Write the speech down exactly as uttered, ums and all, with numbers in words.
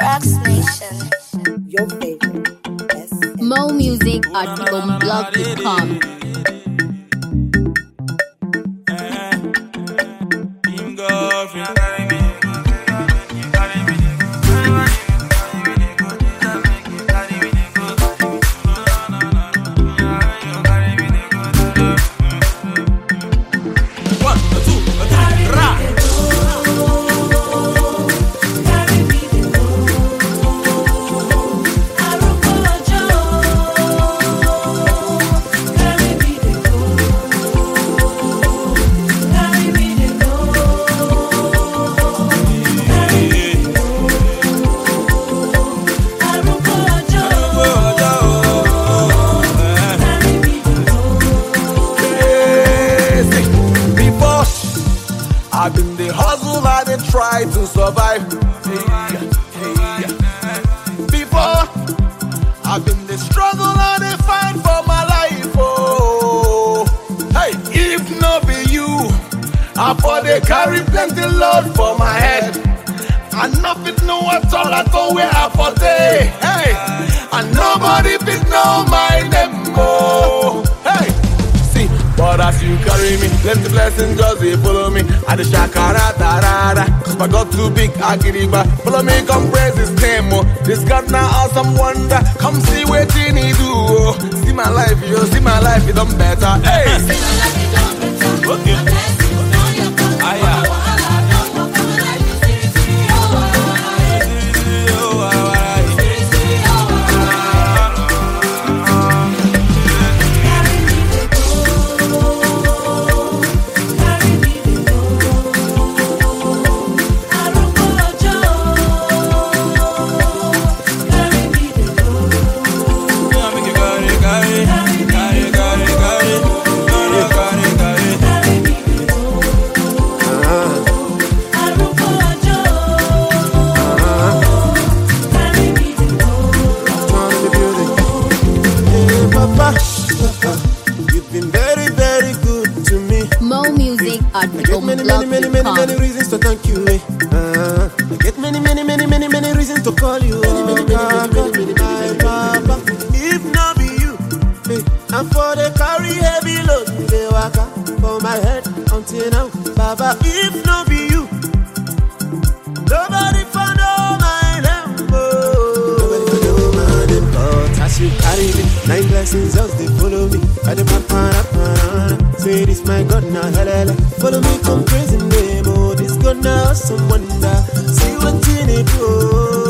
Rocks Nation. Your favorite. S M. Mo music at blog dot com. I've been the hustle and they try to survive. Hey, hey. Before, I've been the struggle and they fight for my life. Oh, hey, if not be you, I for they carry plenty load for my head. And nothing know at all at all where I for day. Hey, and nobody fit know my name. Oh, hey. But as you carry me, plenty blessings just they follow me. I the shakara tarara, cause my God too big, I get it back. Follow me, come praise his name, oh. This God now awesome wonder. Come see what he do, oh. See my life, you see my life, it done better. Hey! See my life, it done better. Okay. Ah, yeah. You've been very, very good to me. Mo music at I get many, many, many, many, many reasons to thank you. Eh? Uh, I get many, many, many, many, many reasons to call you. Many, many, many, many, many, many, Papa. If not be you, eh, and for the carry heavy load, they walk up for my head until now, Baba. If not be you, nobody found all my lambo. Nobody found all my lambo. As you carry me, nine blessings just they follow me. I the papa, say this my God now, helele. Follow me, come praising them. Oh, this God now, some wonder. See what in it, oh.